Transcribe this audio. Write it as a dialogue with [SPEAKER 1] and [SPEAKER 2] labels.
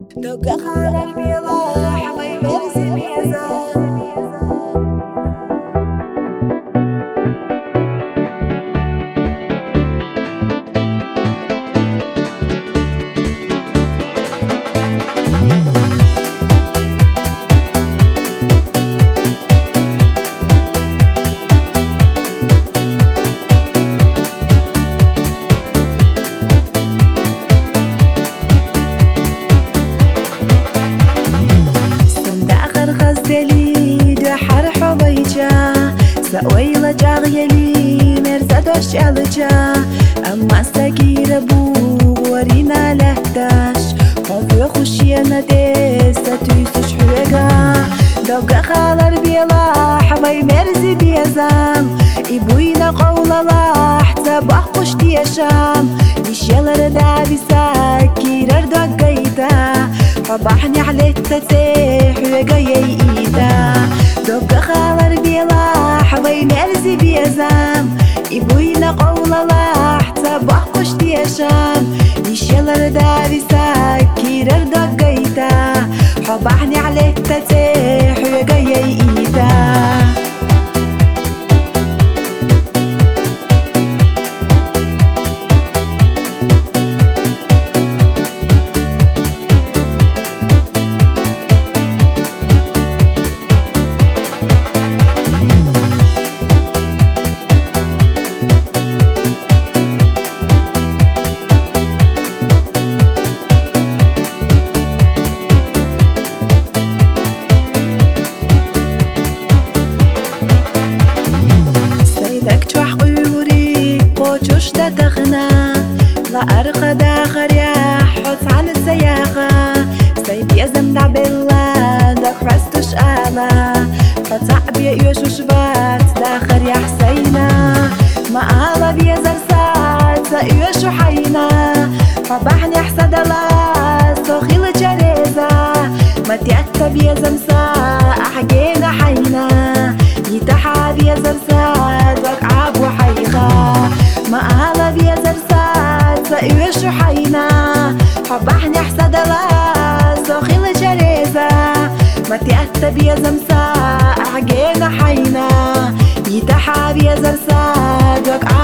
[SPEAKER 1] دوقة خالر بيلا حوي برزي بيزا ويلا جاغيلي مرزدوش ألجا أما ساقير أبو ورينا لهداش خوفي خوشينا ديسة تيسوش حوغا دوغا خالر بيلا حوي مرزي بيزام إبوينا قولا لاح تباح خوش ديشام يشيلر دابي ساكير أردوغا إيدا حباحني عليك تتيح حوغا يأيدا دوغا خالر بيلا حوي مرزي بيزام إبوينا قولا لاح تباح خوش ديشام يشيلر دابي ساكير أردوغا إيدا حباحني عليك تتيح حوغا يأيدا جوش دا دغنا لا أرقى داخر ياح حوت عن الزياغة سيد يزم دا بالله داك رستوش آلا فتعب يوشوش بات داخر يا حسينا ما آلا بيزر سات يوشو حينا فبحني حسد الله سوخي لجريزة ما تيكتب يزم سا أحقينا حينا يتحاب يزر سات داك عابو حيغا ما أهلا بيزر سات سأيوشو حينا حبحني حسد الله سوخي لجريزة ما تيأتب يزم سا أحقينا حينا يتحاب يزر سات